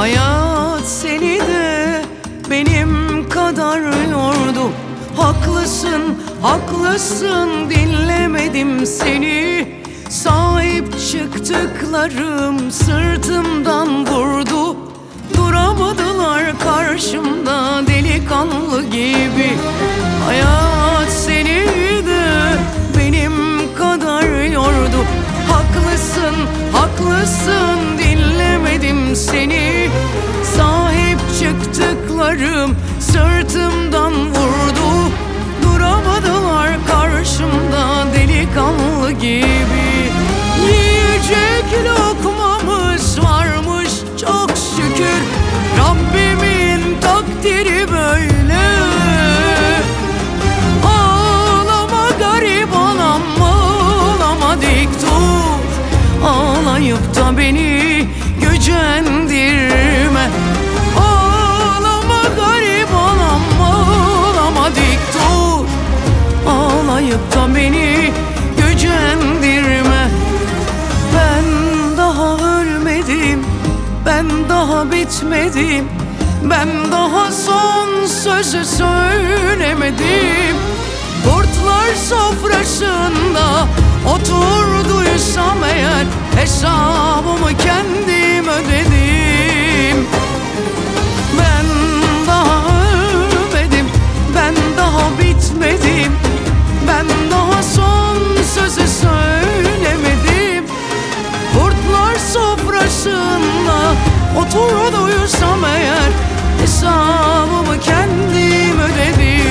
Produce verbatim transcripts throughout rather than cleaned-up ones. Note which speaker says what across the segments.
Speaker 1: Hayat seni de benim kadar yordu. Haklısın, haklısın, dinlemedim seni. Sahip çıktıklarım sırtımdan vurdu. Duramadılar karşımda delikanlı gibi. Hayat seni de benim kadar yordu. Haklısın, haklısın, dinlemedim seni. Sahip çıktıklarım sırtımdan vurdu. Duramadılar karşımda delikanlı gibi. Yiyecek lokmamız varmış çok şükür. Rabbimin takdiri böyle. Ağlama garip anam, ağlama dik dur. Ağlayıp da beni gücendirme. Ağlama garip anam, ağlama dik dur. Ağlayıp da beni gücendirme. Ben daha ölmedim, ben daha bitmedim, ben daha son sözü söylemedim. Kurtlar sofrasında oturduysam eğer, hesabımı kendim ödedim. Ben daha ölmedim, ben daha bitmedim, ben daha son sözü söylemedim. Kurtlar sofrasında oturduysam eğer, hesabımı kendim ödedim.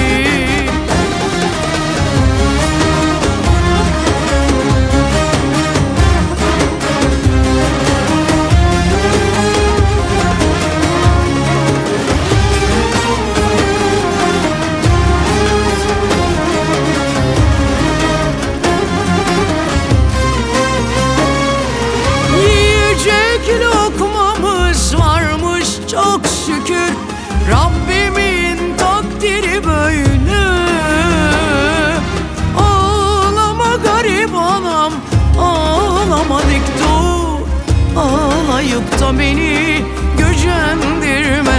Speaker 1: Lokmamız varmış çok şükür. Rabbimin takdiri böyle. Ağlama garip anam, ağlama dik dur. Ağlayıp da beni gücendirme.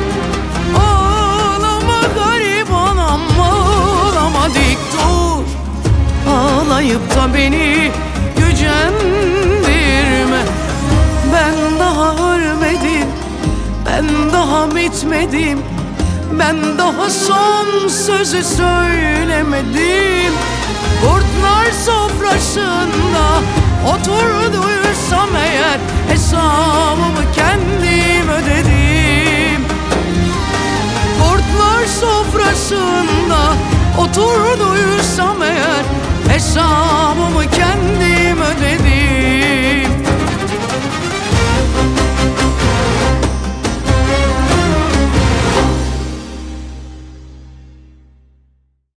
Speaker 1: Ağlama garip anam, ağlama dik dur. Ağlayıp da beni gücendirme. Ben daha ölmedim, ben daha bitmedim, ben daha son sözü söylemedim. Kurtlar sofrasında oturduysam eğer, hesabımı kendim ödedim. Kurtlar sofrasında oturduysam eğer, hesabımı kendim ödedim.